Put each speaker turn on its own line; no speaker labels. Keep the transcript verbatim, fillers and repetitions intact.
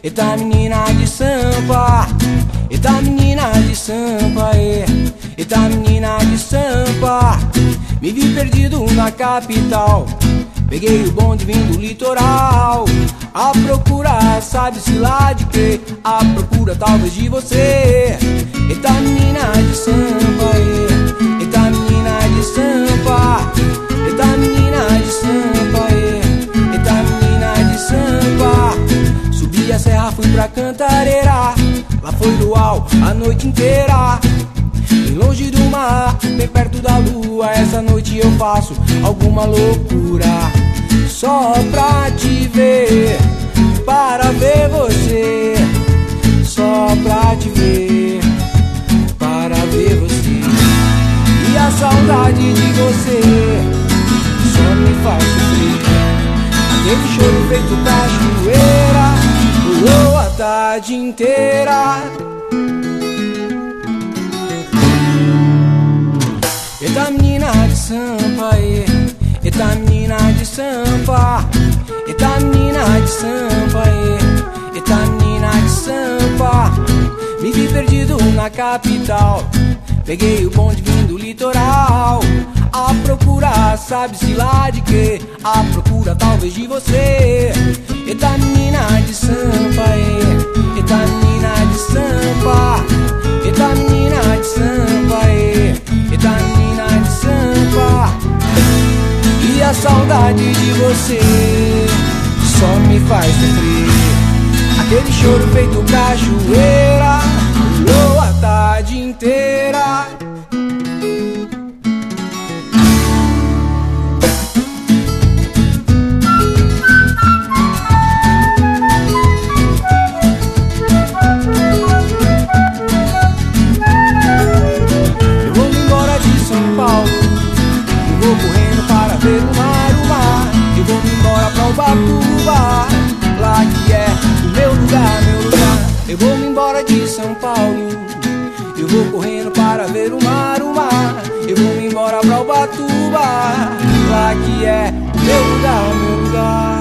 Eita menina de sampa, eita menina de sampa, é. Eita menina de sampa, me vi perdido na capital. Peguei o bonde vindo do litoral, à procura, sabe-se lá de quê? À procura talvez de você. Eita menina de sampa, é. Eita menina de sampa, eita menina de sampa, é. Eita menina de sampa, subi a serra, fui pra Cantareira. Lá foi luau a noite inteira, bem longe do mar, bem perto da lua. Essa noite eu faço alguma loucura, só pra te ver, para ver você. Só pra te ver, para ver você. E a saudade de você só me faz sofrer. Aquele choro feito cachoeira rolou a tarde inteira. Eita menina de sampa, é. Eita menina de sampa, eita menina de sampa, é. Eita menina de sampa, me vi perdido na capital. Peguei o bonde vindo do litoral, à procura, sabe-se lá de quê? À procura talvez de você. Eita menina de sampa, é. Eita menina de sampa, eita menina de sampa, é. Eita menina de sampa, e a saudade de você só me faz sofrer. Aquele choro feito cachoeira rolou a tarde inteira. Eu vou embora de São Paulo, eu vou correndo para ver o mar, o mar. Eu vou embora pra Ubatuba, lá que é o meu lugar, meu lugar. Eu vou embora de São Paulo, eu vou correndo para ver o mar, o mar. Eu vou embora pra Ubatuba, lá que é o meu lugar, meu lugar.